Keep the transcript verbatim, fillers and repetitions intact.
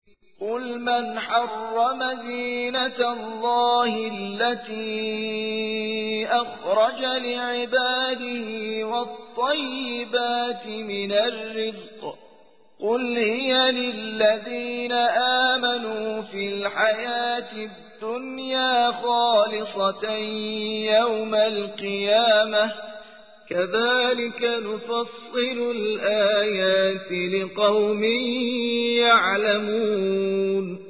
قل من حرم زينة الله التي أخرج لعباده والطيبات من الرزق قل هي للذين آمنوا في الحياة الدنيا خالصة يوم القيامة كذلك نفصل الآيات لقوم يعلمون